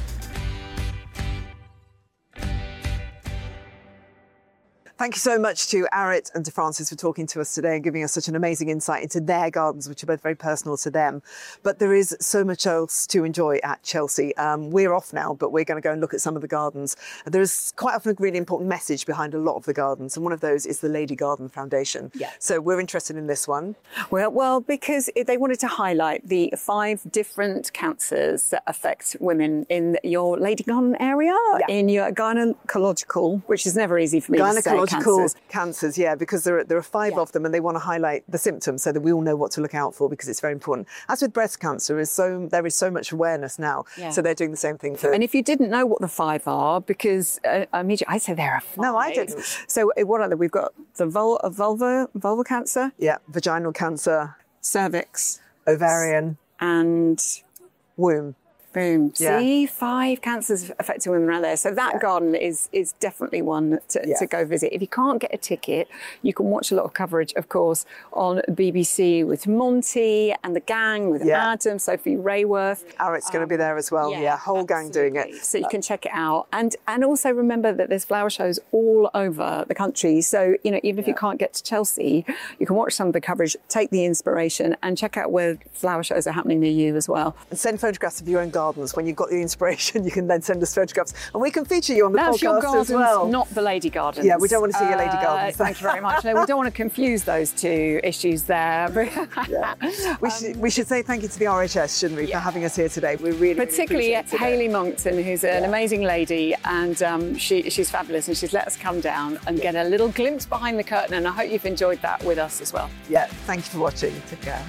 Thank you so much to Arit and to Francis for talking to us today and giving us such an amazing insight into their gardens, which are both very personal to them. But there is so much else to enjoy at Chelsea. Um, we're off now, but we're going to go and look at some of the gardens. There is quite often a really important message behind a lot of the gardens, and one of those is the Lady Garden Foundation. Yeah. So we're interested in this one. Well, well, because they wanted to highlight the five different cancers that affect women in your Lady Garden area, Yeah. in your gynecological, which is never easy for me to say. Gynecological neurological cancers. cancers, yeah, because there are, there are five Yeah. of them and they want to highlight the symptoms so that we all know what to look out for because it's very important. As with breast cancer, is so there is so much awareness now. Yeah. So they're doing the same thing for... And if you didn't know what the five are, because uh, immediately I say there are five. No, I didn't. So uh, what are they? We've got the vul- uh, vulva, vulva cancer, Yeah, vaginal cancer, cervix, ovarian, and womb. boom. Yeah. See, five cancers affecting women around there. So that garden is is definitely one to, Yeah. to go visit. If you can't get a ticket, you can watch a lot of coverage, of course, on B B C with Monty and the gang, with Yeah. Adam, Sophie Rayworth. Arrett's going to be there as well. Yeah, whole gang doing it. absolutely. So you can check it out. And and also remember that there's flower shows all over the country. So, you know, even if you can't get to Chelsea, you can watch some of the coverage, take the inspiration and check out where flower shows are happening near you as well. And send photographs of your own gardens. When you've got the inspiration, you can then send us photographs and we can feature you on the That's your podcast gardens, as well. not the lady gardens. Yeah, we don't want to see your lady Uh, gardens. Thank you very much. No, we don't want to confuse those two issues there. Yeah. We, should, we should say thank you to the R H S, shouldn't we, Yeah. for having us here today. We really, Particularly really appreciate it. Hayley Monkton, who's an amazing lady, and um, she, she's fabulous, and she's let us come down and get a little glimpse behind the curtain, and I hope you've enjoyed that with us as well. Yeah, thank you for watching. Take care.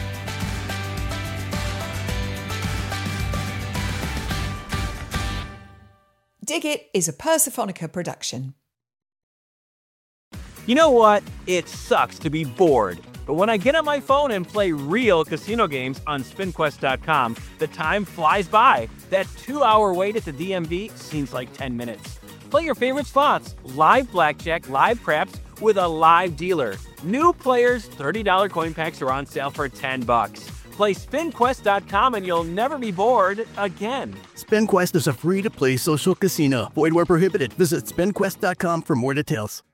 Dig It is a Persephonica production. You know what? It sucks to be bored. But when I get on my phone and play real casino games on spin quest dot com, the time flies by. That two-hour wait at the D M V seems like ten minutes. Play your favorite slots, live blackjack, live craps, with a live dealer. New players' thirty dollars coin packs are on sale for ten bucks. Play spin quest dot com and you'll never be bored again. SpinQuest is a free-to-play social casino. Void where prohibited. Visit spin quest dot com for more details.